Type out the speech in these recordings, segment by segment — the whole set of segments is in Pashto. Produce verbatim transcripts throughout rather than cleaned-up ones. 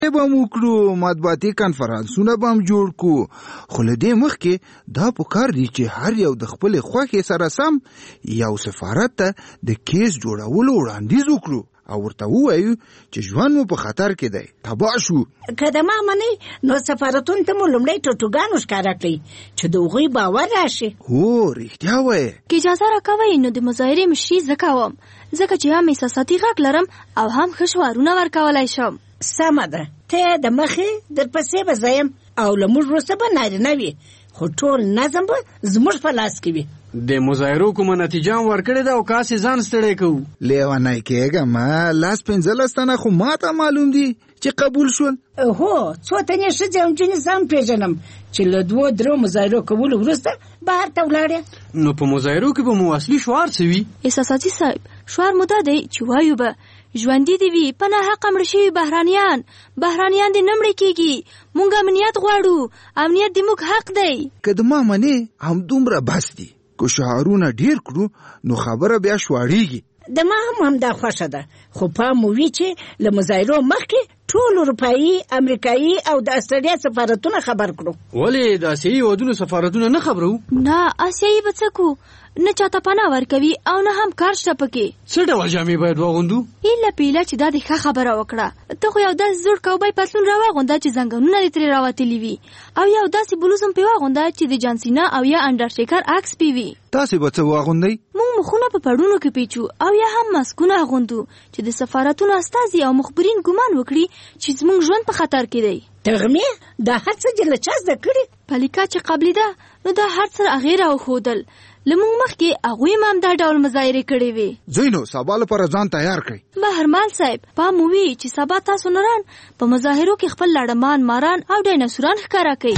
به مو کړو، مطبوعاتي کنفرانسونه به هم جوړ کړو، خو له دې مخکې دا پکار دی چې هر یو د خپلې خوښې سره سم یو سفارت ته د کیس جوړولو وړاندیز وکړو او ورته ووایو چې ژوند مو په خطر کې دی، تباه شو. که د ما منې نو سفارتونو ته مو لومړی ټوټوګان وښکاره کړئ چې د هغوی باور راشي. هو رښتیا وایې. که اجازه راکوئ نو د مظاهرې مشري زه کوم، ځکه چې هم احساساتي غږ لرم او هم ښه شعارونه ورکولی شم. سمه ده، ته د مخې در پسې به زه یم او له موږ وروسته به نارینه وي، خو ټول نظم به زموږ په لاس کې وي. د مظاهرو کومه نتیجه هم ورکړې ده او کاسې ځان ستړی کوو. لیونی کېږم، لاس پنځلس تنه خو ما ته معلوم دي چې قبول شول. هو څو تنې ښځې او نجونې ځان پېژنم چې له دوو درو مظاهرو کولو وروسته بهر ته ولاړې. نو په مظاهرو کې به مو اصلي شعار څه وي؟ احساساتي صاحب، شعار مو دا دی چې وایو به ژوندي دي وي په ناحقه مړه شوي بهرانیان، بهرانیان دې نه مړه کېږي، موږ امنیت غواړو، امنیت دې موږ حق دی. که د ما منې همدومره بس دي، که شعارونه ډیر کړو نو خبره بیا شواړیږي. د ما هم همدا خوښه ده، خو پام وي چې له مظاهرو مخکې ټول اروپایي، امریکایي او د استرالیا سفارتونه خبر کړو. ولې د آسیایي هېوادونو سفارتونه نه خبرو؟ نه، آسیایي به څه کو، نه چاته پناه ورکوي او نه هم کار شته پکې. څه ډول جامې باید واغوندو؟ ایله پیله چې دا د ښه خبره وکړه، ته خو یو داسې زوړ کوبای پتلون راواغونده چې زنګنونه دې ترې راوتلي وي، او یو داسې بلوز هم پې واغونده چې د جانسینا او یا انډرشیکر عکس پې وي. تاسې به څه واغوندئ؟ موږ مخونه په پړونو کې پیچو او یا هم ماسکونه اغوندو چې د سفارتونو استازي او مخبرین ګمان وکړي چې زموږ ژوند په خطر کې دی. تغمې دا هر څه چې له چا زده کړي؟ پلیکا چې قبلې ده نو دا هر څه هغې راوښودل، له موږ مخکې هغوی هم دا ډول مظاهرې کړې وې. ځئ نو سبا لپاره ځان تیار کړئ. بهرمال صاحب، پام وي چې سبا تاسو نران په مظاهرو کې خپل لړمان، ماران او ډایناسوران ښکاره کړئ.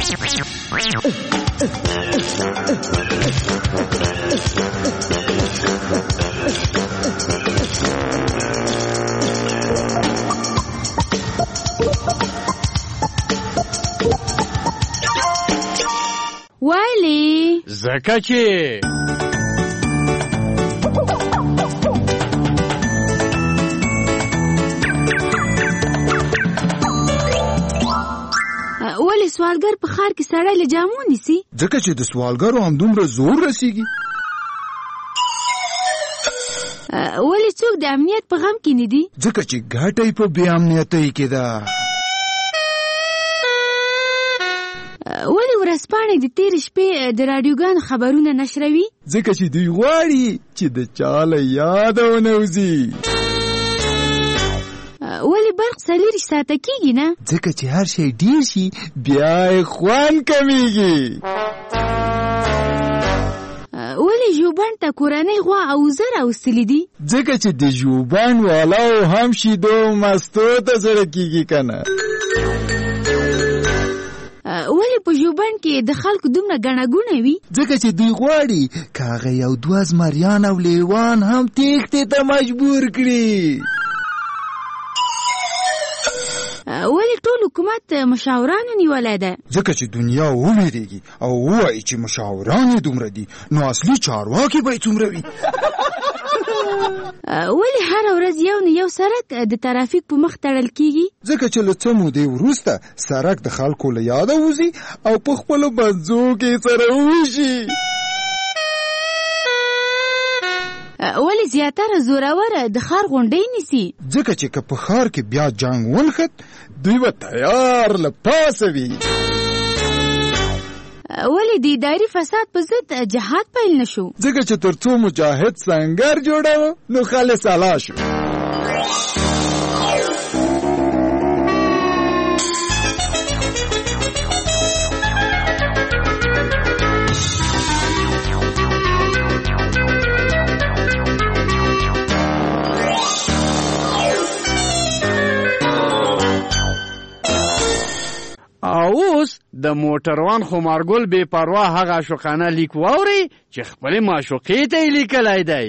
وایلی زکه چې ولی سوالګر په ښار کې سړی له جامو نیسي؟ ځکه چې د سوالګرو همدومره زور رسیږي. ولی څوک د امنیت په غم کې نه دي؟ ځکه چې ګټه یې په بې امنیتۍ کې ده. ولی ورځپاڼې د تېرې شپې د راډیوګانو خبرونه نشروي؟ ځکه چې دوی غواړي چې د چا له یاده ونه وځي. ولی برق څلېرویشت ساعته کېږي نه؟ ځکه چې هر شی ډېر شي بیا یې خوند کمیږي. ولی ژوبڼ ته کورنۍ غوا او وزه راوستلي دي؟ ځکه چې د ژوبڼ والاو هم شیدو مستو ته زړه کېږي که نه. ولی په ژوبڼ کې د خلکو دومره ګڼه ګوڼه وي؟ ځکه چې دوی غواړي که هغه یو دوه زمریان او لیوان هم تېښتې ته مجبور کړي. ولی ټول حکومت مشاورانو نیولی ده؟ ځکه چې دنیا وویریږي او ووایي چې مشاوران یې دومره دي نو اصلي چارواکي به یې څومره وي. ولی هر ورځ یو نه یو سړک د ترافیک په مخ تړل کیږي؟ ځکه چې له څه مودې وروسته سړک د خلکو له یاده وځي او په خپلو بنځو کې سره وشي. ولی زیاتره زوروره د ښار غونډۍ نیسي؟ ځکه چې که په ښار کې بیا جنګ ونښت دوی به تیار له پاسه وي. ولی د اداري فساد په ضد جهاد پیل نشو؟ ځکه چې تر څو مجاهد سنګر جوړاوه نو خالص اعلی شو. اوس د موټروان خمارګل بې پروا هغه عاشقانه لیک واوري چې خپلې معشوقې ته یې لیکلی دی.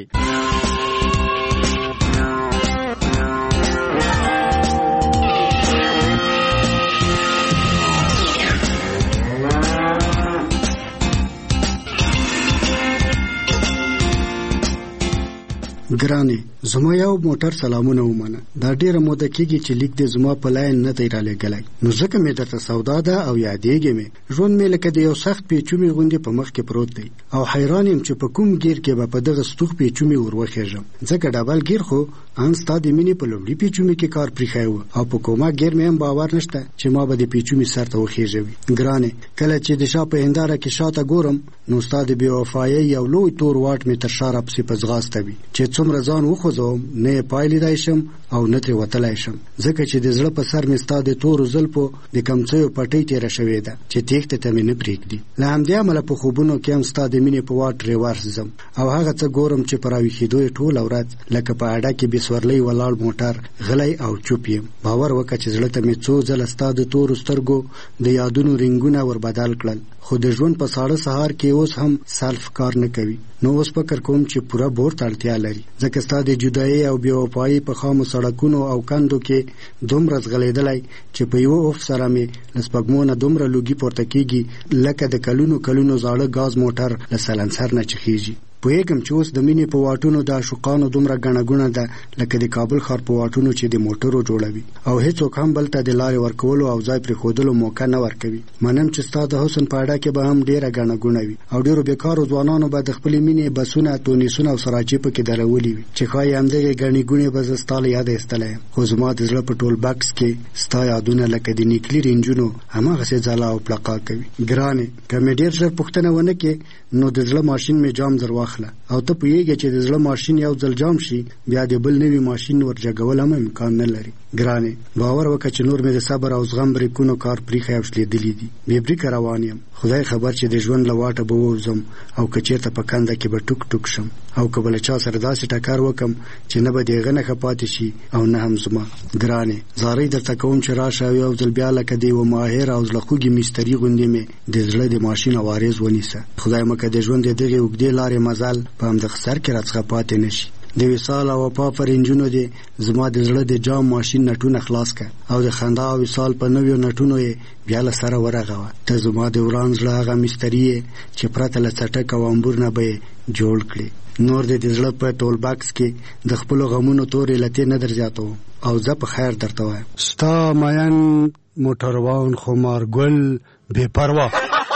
ګرانې زما یو موټر سلامونه ومنه. دا ډیره موده کېږي چې لیک دې زما په لاین نه دی رالیږلی، نو ځکه مې درته سودا ده او یادېږي مې. ژوند مې لکه د یو سخت پیچومي غوندې په مخ کې پروت دی او حیران یم چې په کوم ګیر کې به په دغه ستوغ پیچومي ور وخېږم، ځکه ډبل ګیر خو ان ستا د مینې په لومړي پیچومي کې کار پرېښی و او په کومه ګیر مې هم باور نشته چې ما به د پیچومي سر ته وخېژوي. ګرانې کله چې د شا په هنداره کې شاته ګورم نو ستا د بې وفایۍ یو لوی تور واټ مې تر شا راپسې په ځغاسته وي چې څومره ځان وخوځوم نه یې پای لیدای شم او نه ترې وتلی شم، ځکه چې د زړه په سر مې ستا د تورو زلفو د کمڅیو پټۍ تېره شوې ده چې تېښتې ته مې نه پرېږدي. له همدې امله په خوبونو کې هم ستا د مینې په واټ ریورس ځم او هغه څه ګورم چې په راویښېدو یې ټوله ورځ لکه په اډه کې بې سورلۍ ولاړ موټر غلی او چوپ یم. باور وکړه چې زړه ته مې څو ځله ستا د تورو سترګو د یادونو رنګونه ور بدل کړل، خو د ژوند په ساړه سهار کې اوس هم سلف کار نه کوي. نو اوس فکر کوم چې پوره بور ته اړتیا لري، ځکه ستا د جدایۍ او بې وفایۍ په خامو سړکونو او کندو کې دومره ځغلېدلی چې په یوه اوف سره مې له سپږمو نه دومره لوګي پورته کېږي لکه د کلونو کلونو زاړه ګاز موټر له سلنسر نه چې خېږي. پوهېږم چې اوس د مینې په واټونو د عاشقانو دومره ګڼه ګوڼه ده لکه د کابل ښار په واټونو چې د موټرو جوړوي او هېڅوک هم بل ته د لارې ورکولو او ځای پرېښودلو موقع نه ورکوي. منم چې ستا د حسن په اډه کې به هم ډېره ګڼه ګوڼه وي او ډېرو بېکارو ځوانانو به د خپلې مینې بسونه، تونیسونه او سراچې پکې درولي وي چې ښایي همدغې ګڼې ګوڼې به زه ستا له یاده ایستلی یم، خو زما د زړه په ټول بکس کې ستا یادونه لکه د نیکلي رنجونو هماغسې ځلا او پلقا کوي. ګرانې که مې ډېر ژر پوښتنه ونه کړې نو د زړه ماشین مې جام در واخله او ته پوهېږې چې د زړه ماشین یو ځل جام شي بیا د بل نوي ماشین ورجګول هم امکان نه لري. ګرانې باور وکړه چې نور مې د صبر او زغم بریکونو کار پریښی او شلېدلي دي، بې بریکه روان یم. خدای خبر چې د ژوند له واټه به ووځم او که چېرته په کنده کې به ټوک ټوک شم او که به له چا سره داسې ټکر وکم چې نه به د هغه نښه پاتې شي او نه هم زما. ګرانې زارۍ درته کوم چې راشه او یو ځل بیا لکه د یوه ماهر او زړه خوږې مستري غوندې مې د زړه د ماشین اوارېز ونیسه. خدای مکه د ژوند د دغې اوږدې لارې مزل په همدغه سر کې راڅخه پاتې نه شي. د وصال او وفا پر انجونو دې زما د زړه د جام ماشین نټونه خلاص کړه او د خندا او وصال په نویو نټونو یې بیا له سره ورغوه. ته زما د وران زړه هغه مستري یې چې پرته له څټک او امبور نه به یې جوړ کړي. نور دې د زړه په ټول باکس کې د خپلو غمونو تورې لتې نه در زیاتوم او زه په خیر درته وایم. ستا مین موټروان خمارګل بې پروا.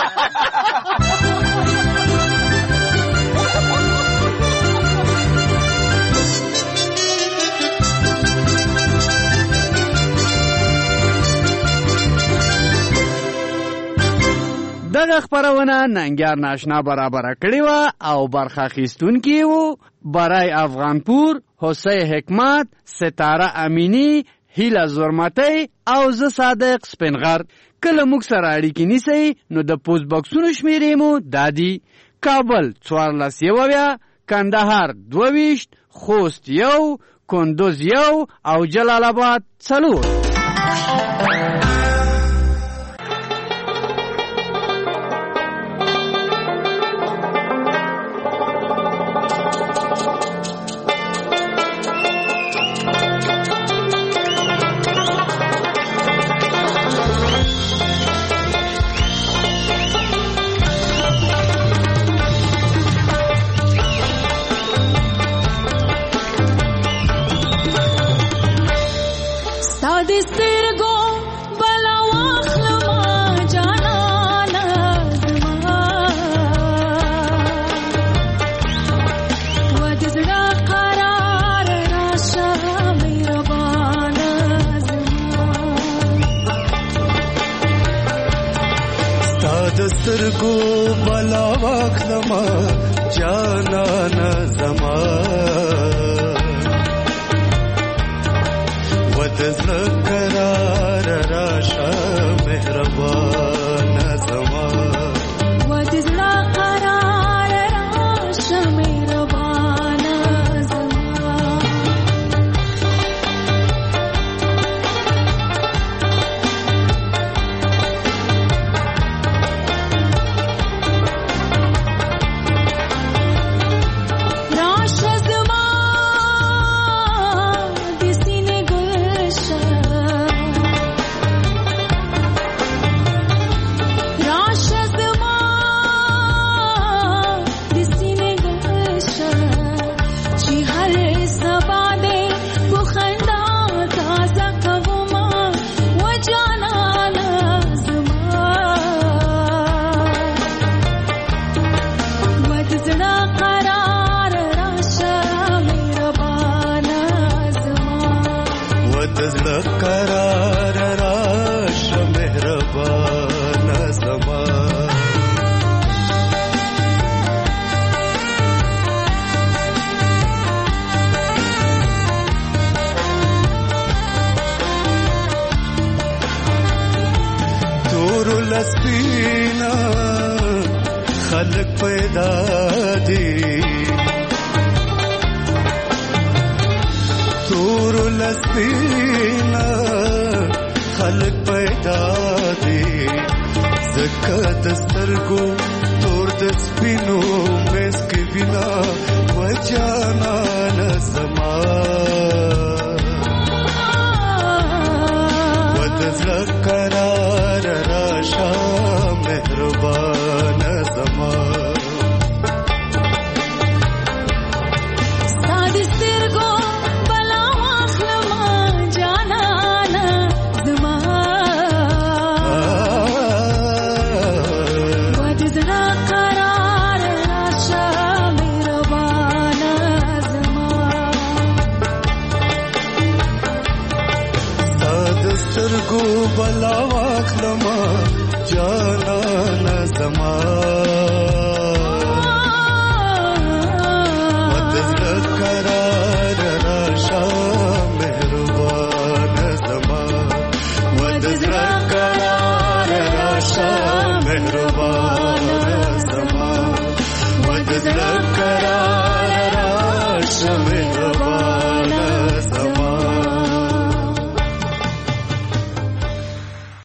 دغه خپرونه ننګیار ناشنا برابره کړې وه او برخه اخیستونکي وو برای افغانپور، حسین حکمت، ستاره امینی، هیله زرمتی او زه صادق سپینغر. کله موږ سره اړیکې نیسئ نو د پوسټ بکسونو شمېرې مو دا دي: کابل څوارلس یوویا، کندهار دوه ویشت، خوست یو، کندوز یو او جلال آباد څلور. سترګو بلا واخلما جانانا زما ودزړه قرار راشه مهربان زما ودزړه قرار راشه مهربان زما راشه زما د سینې ګلشه لسپینا خلق پیدا دي تور لسپینا خلق پیدا دي زکه دسترګو تور د سپینو مسک وینا وجانا لزما ودزړه قرار راشه مهربان زما سترګو بلا واخلما جانان زما ودزړه قرار راشه مهربان زما ودزړه